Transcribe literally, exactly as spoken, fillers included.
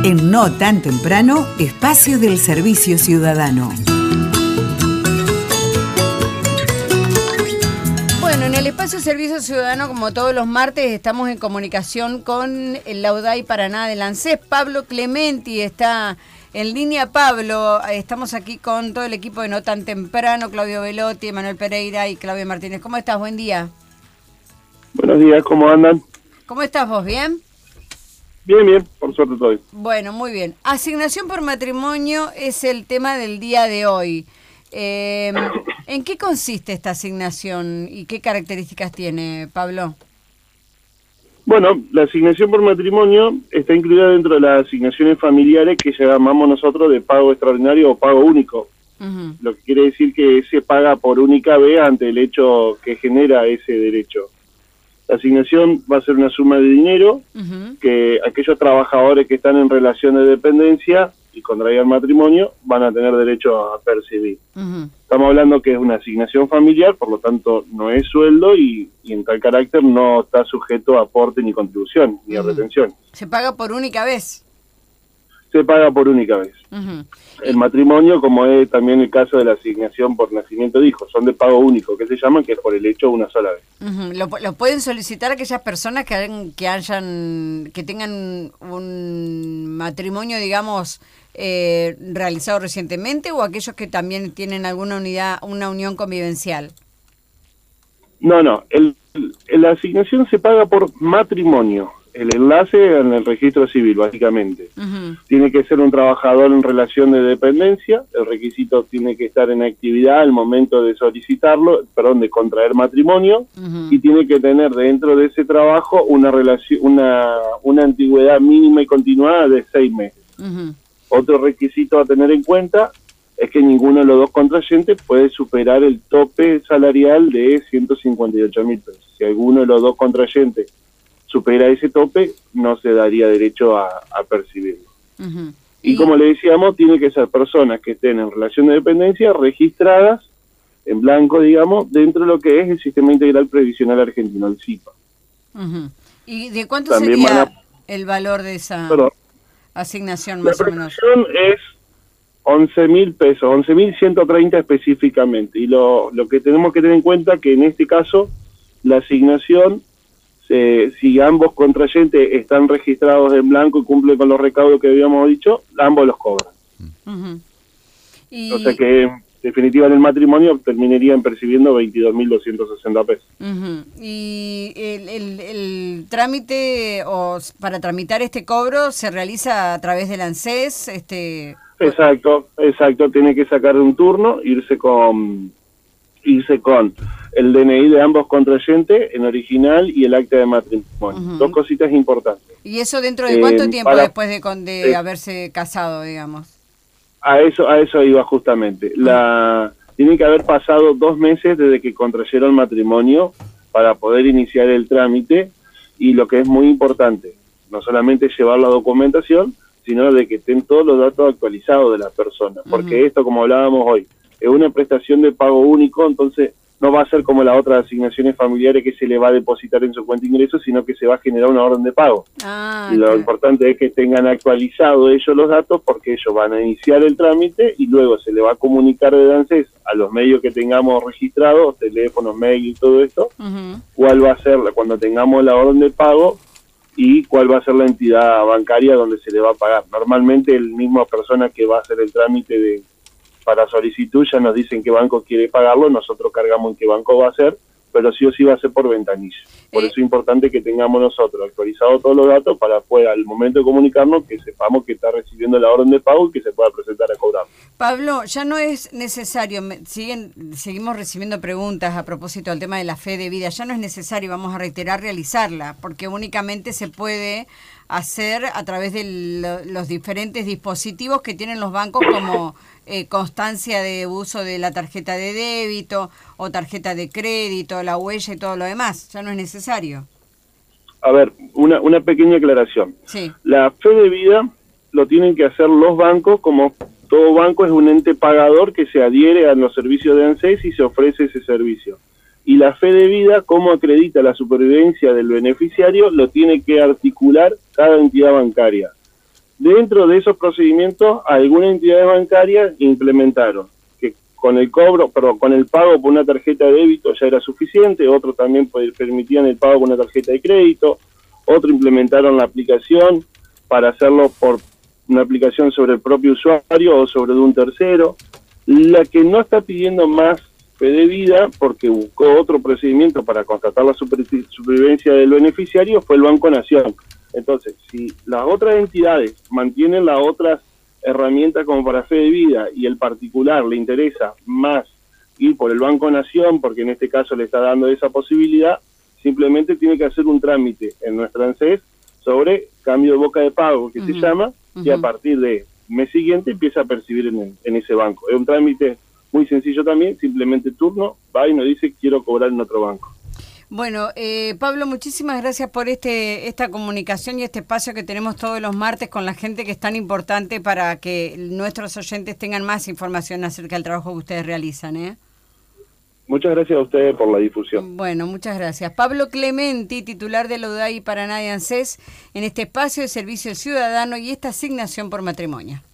En No Tan Temprano, espacio del servicio ciudadano. Bueno, en el espacio Servicio Ciudadano, como todos los martes, estamos en comunicación con el Laudai Paraná del ANSES. Pablo Clementi está en línea. Pablo, estamos aquí con todo el equipo de No Tan Temprano, Claudio Velotti, Manuel Pereira y Claudia Martínez. ¿Cómo estás? Buen día. Buenos días, ¿cómo andan? ¿Cómo estás vos? ¿Bien? Bien, bien, por suerte estoy. Bueno, muy bien. Asignación por matrimonio es el tema del día de hoy. Eh, ¿En qué consiste esta asignación y qué características tiene, Pablo? Bueno, la asignación por matrimonio está incluida dentro de las asignaciones familiares que llamamos nosotros de pago extraordinario o pago único. Uh-huh. Lo que quiere decir que se paga por única vez ante el hecho que genera ese derecho. La asignación va a ser una suma de dinero uh-huh. que aquellos trabajadores que están en relación de dependencia y contraían matrimonio van a tener derecho a percibir. Uh-huh. Estamos hablando que es una asignación familiar, por lo tanto no es sueldo y, y en tal carácter no está sujeto a aporte ni contribución, ni uh-huh. a retención. ¿Se paga por única vez? Se paga por única vez. Uh-huh. El matrimonio, como es también el caso de la asignación por nacimiento de hijos, son de pago único, que se llaman, que es por el hecho una sola vez. Uh-huh. ¿Lo, lo pueden solicitar aquellas personas que hayan, que hayan, que tengan un matrimonio, digamos, eh, realizado recientemente, o aquellos que también tienen alguna unidad, una unión convivencial? No, no, el, el, la asignación se paga por matrimonio. El enlace en el registro civil, básicamente. Uh-huh. Tiene que ser un trabajador en relación de dependencia, el requisito tiene que estar en actividad al momento de solicitarlo, perdón, de contraer matrimonio, uh-huh. y tiene que tener dentro de ese trabajo una relación, una, una antigüedad mínima y continuada de seis meses. Uh-huh. Otro requisito a tener en cuenta es que ninguno de los dos contrayentes puede superar el tope salarial de ciento cincuenta y ocho mil pesos. Si alguno de los dos contrayentes supera ese tope, no se daría derecho a, a percibirlo. Uh-huh. Y, y como le decíamos, tiene que ser personas que estén en relación de dependencia registradas en blanco, digamos, dentro de lo que es el Sistema Integral Previsional Argentino, el SIPA. Uh-huh. ¿Y de cuánto También sería a... el valor de esa Perdón. asignación, más la o menos? La prestación es once mil pesos, once mil ciento treinta específicamente. Y lo, lo que tenemos que tener en cuenta que en este caso, la asignación, Eh, si ambos contrayentes están registrados en blanco y cumplen con los recaudos que habíamos dicho, ambos los cobran. Uh-huh. Y... O sea que, en definitiva, en el matrimonio terminarían percibiendo veintidós mil doscientos sesenta pesos. Uh-huh. ¿Y el, el, el trámite, o para tramitar este cobro, se realiza a través del ANSES? Este... Exacto, exacto. Tiene que sacar un turno, irse con... irse con el D N I de ambos contrayentes en original y el acta de matrimonio. Uh-huh. Dos cositas importantes. ¿Y eso dentro de cuánto eh, tiempo para, después de, de eh, haberse casado, digamos? A eso a eso iba justamente. Uh-huh. La Tiene que haber pasado dos meses desde que contrayeron matrimonio para poder iniciar el trámite, y lo que es muy importante, no solamente llevar la documentación, sino de que estén todos los datos actualizados de la persona. Porque uh-huh. esto, como hablábamos hoy, es una prestación de pago único, entonces no va a ser como las otras asignaciones familiares que se le va a depositar en su cuenta de ingresos, sino que se va a generar una orden de pago. Ah, y lo okay. importante es que tengan actualizados ellos los datos, porque ellos van a iniciar el trámite y luego se le va a comunicar de ANSES a los medios que tengamos registrados, teléfonos, mail y todo esto, uh-huh. cuál va a ser cuando tengamos la orden de pago y cuál va a ser la entidad bancaria donde se le va a pagar. Normalmente el mismo persona que va a hacer el trámite de para solicitud ya nos dicen qué banco quiere pagarlo, nosotros cargamos en qué banco va a ser, pero sí o sí va a ser por ventanilla. Por eh. eso es importante que tengamos nosotros actualizados todos los datos para poder, al momento de comunicarnos, que sepamos que está recibiendo la orden de pago y que se pueda presentar a cobrar. Pablo, ya no es necesario, siguen seguimos recibiendo preguntas a propósito del tema de la fe de vida, ya no es necesario, vamos a reiterar, realizarla, porque únicamente se puede hacer a través de lo, los diferentes dispositivos que tienen los bancos, como eh, constancia de uso de la tarjeta de débito o tarjeta de crédito, la huella y todo lo demás. Ya no es necesario. A ver, una, una pequeña aclaración. Sí. La fe de vida lo tienen que hacer los bancos, como todo banco es un ente pagador que se adhiere a los servicios de ANSES y se ofrece ese servicio. Y la fe de vida, cómo acredita la supervivencia del beneficiario, lo tiene que articular cada entidad bancaria. Dentro de esos procedimientos, algunas entidades bancarias implementaron que con el cobro, pero con el pago por una tarjeta de débito ya era suficiente, otros también permitían el pago con una tarjeta de crédito, otros implementaron la aplicación para hacerlo por una aplicación sobre el propio usuario o sobre de un tercero. La que no está pidiendo más fe de vida, porque buscó otro procedimiento para constatar la super, supervivencia del beneficiario, fue el Banco Nación. Entonces, si las otras entidades mantienen las otras herramientas como para fe de vida y el particular le interesa más ir por el Banco Nación, porque en este caso le está dando esa posibilidad, simplemente tiene que hacer un trámite en nuestra ANSES sobre cambio de boca de pago, que uh-huh. se llama, uh-huh. y a partir del mes siguiente empieza a percibir en, el, en ese banco. Es un trámite muy sencillo también, simplemente turno, va y nos dice quiero cobrar en otro banco. Bueno, eh, Pablo, muchísimas gracias por este esta comunicación y este espacio que tenemos todos los martes con la gente, que es tan importante para que nuestros oyentes tengan más información acerca del trabajo que ustedes realizan, ¿eh? Muchas gracias a ustedes por la difusión. Bueno, muchas gracias. Pablo Clementi, titular de la U D A I Paraná de ANSES, en este espacio de servicio ciudadano y esta asignación por matrimonio.